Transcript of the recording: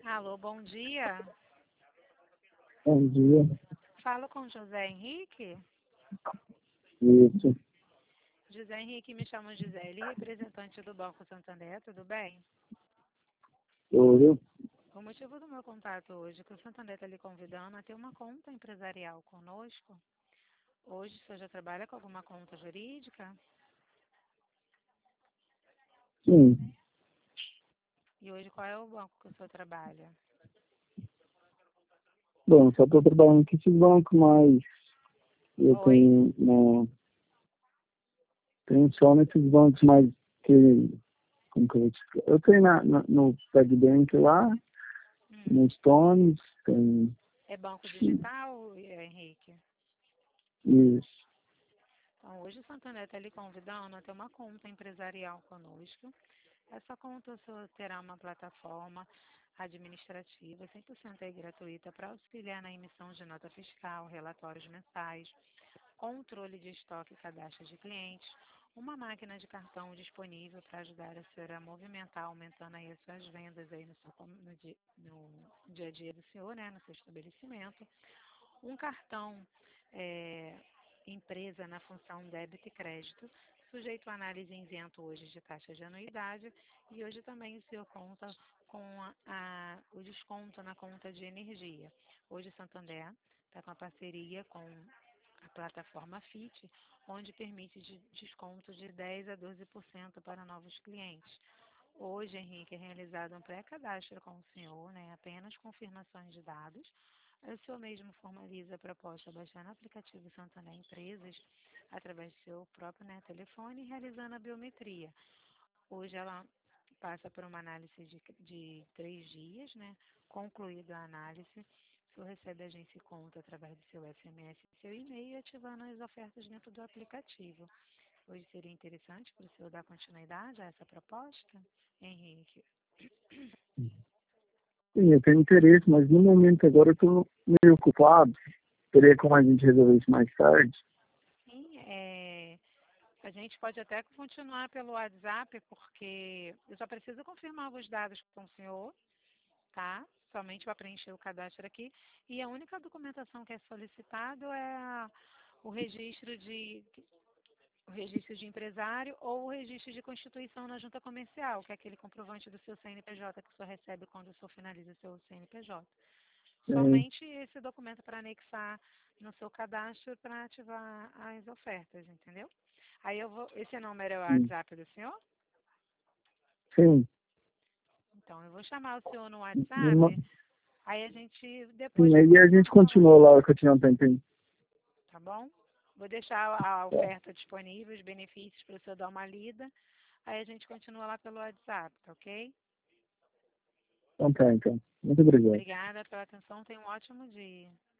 Alô, bom dia. Bom dia. Falo com José Henrique. Isso. José Henrique, me chamo Gisele, representante do Banco Santander, tudo bem? Eu, O motivo do meu contato hoje é que o Santander está lhe convidando a ter uma conta empresarial conosco. Hoje o senhor já trabalha com alguma conta jurídica? sim. E hoje qual é o banco que o senhor trabalha? Bom, só estou trabalhando com esses bancos, mas eu Oi? tenho só nesses bancos mais que, como que eu vou te explicar? Eu tenho no PagBank lá, Hum. no Stones, tem É banco digital, Henrique? isso. Então, hoje o Santander está lhe convidando a ter uma conta empresarial conosco. Essa conta o senhor terá uma plataforma administrativa 100% aí gratuita para auxiliar na emissão de nota fiscal, relatórios mensais, controle de estoque e cadastro de clientes, uma máquina de cartão disponível para ajudar a senhora a movimentar, aumentando aí as suas vendas aí no dia a dia do senhor, né, no seu estabelecimento, um cartão é, empresa na função débito e crédito, sujeito a análise isento hoje de taxa de anuidade, e hoje também o senhor conta com o desconto na conta de energia. Hoje Santander está com a parceria com a plataforma FIT, onde permite desconto de 10 a 12% para novos clientes. Hoje, Henrique, é realizado um pré-cadastro com o senhor, né, apenas confirmações de dados. O senhor mesmo formaliza a proposta baixando o aplicativo Santander Empresas através do seu próprio, né, telefone, realizando a biometria. Hoje ela passa por uma análise de 3 dias, né? Concluída a análise, o senhor recebe a agência e conta através do seu SMS e seu e-mail, ativando as ofertas dentro do aplicativo. Hoje seria interessante para o senhor dar continuidade a essa proposta, Henrique? Sim, eu tenho interesse, mas no momento agora eu estou meio ocupado. Teria como a gente resolver isso mais tarde? Sim, a gente pode até continuar pelo WhatsApp, porque eu só preciso confirmar os dados com o senhor, tá? Somente para preencher o cadastro aqui. E a única documentação que é solicitado é o registro de o registro de empresário ou o registro de constituição na junta comercial, que é aquele comprovante do seu CNPJ que o senhor recebe quando o senhor finaliza o seu CNPJ. É, Somente esse documento para anexar no seu cadastro para ativar as ofertas, entendeu? Aí eu vou. Esse número é o sim. WhatsApp do senhor? Sim. Então eu vou chamar o senhor no Me ma- WhatsApp, aí a gente depois Sim, vai aí a gente continuar falando, continua lá que eu tinha um tempinho. tá bom? Vou deixar a Tá. oferta disponível, os benefícios para o senhor dar uma lida. Aí a gente continua lá pelo WhatsApp, tá ok? Então tá, então. Muito obrigado. Obrigada pela atenção, tenha um ótimo dia.